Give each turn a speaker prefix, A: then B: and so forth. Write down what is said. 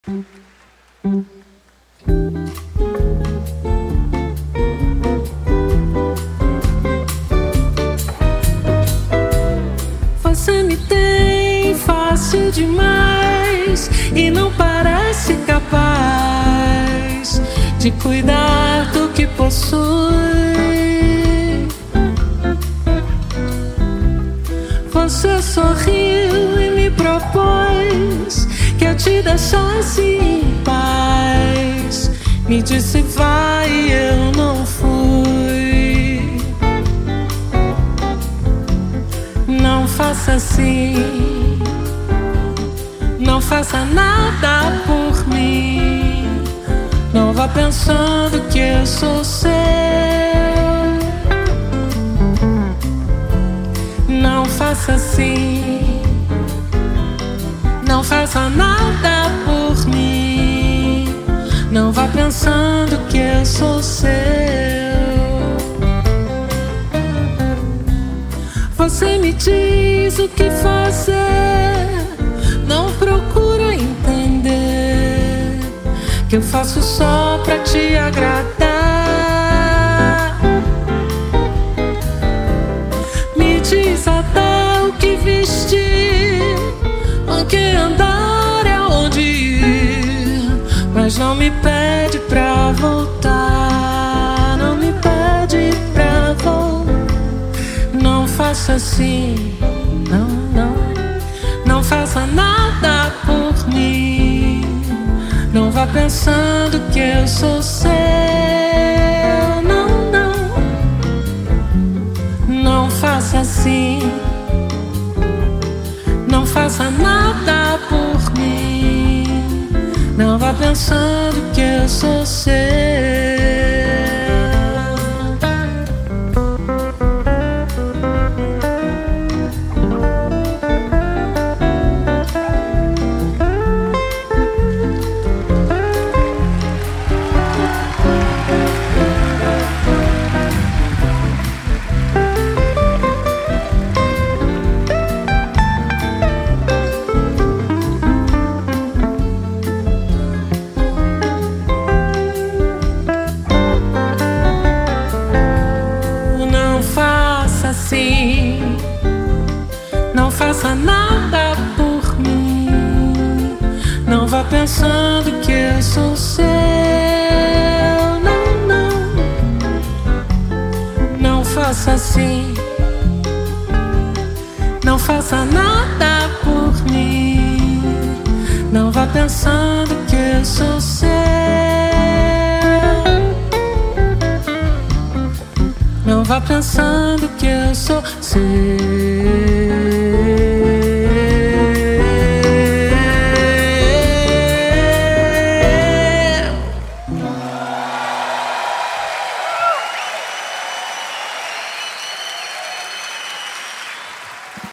A: Você me tem fácil demais e não parece capaz de cuidar do que possui. Você sorriu e me propôs que eu te deixasse em paz. Me disse vai e eu não fui. Não faça assim, não faça nada por mim. Não vá pensando que eu sou seu. Não faça assim, não faça nada por mim. Não vá pensando que eu sou seu. Você me diz o que fazer, não procura entender que eu faço só pra te agradar. Me diz até o que vestir, o que andar é onde ir, mas não me pede pra voltar. Não me pede pra voltar. Não faça assim, não, não. Não faça nada por mim. Não vá pensando que eu sou seu. Não, não. Não faça assim. Não faça nada por mim. Não vá pensando que eu sou seu. Não faça nada por mim. Não vá pensando que eu sou seu. Não, não. Não faça assim. Não faça nada por mim. Não vá pensando que eu sou seu. Não vá pensando que eu sou seu.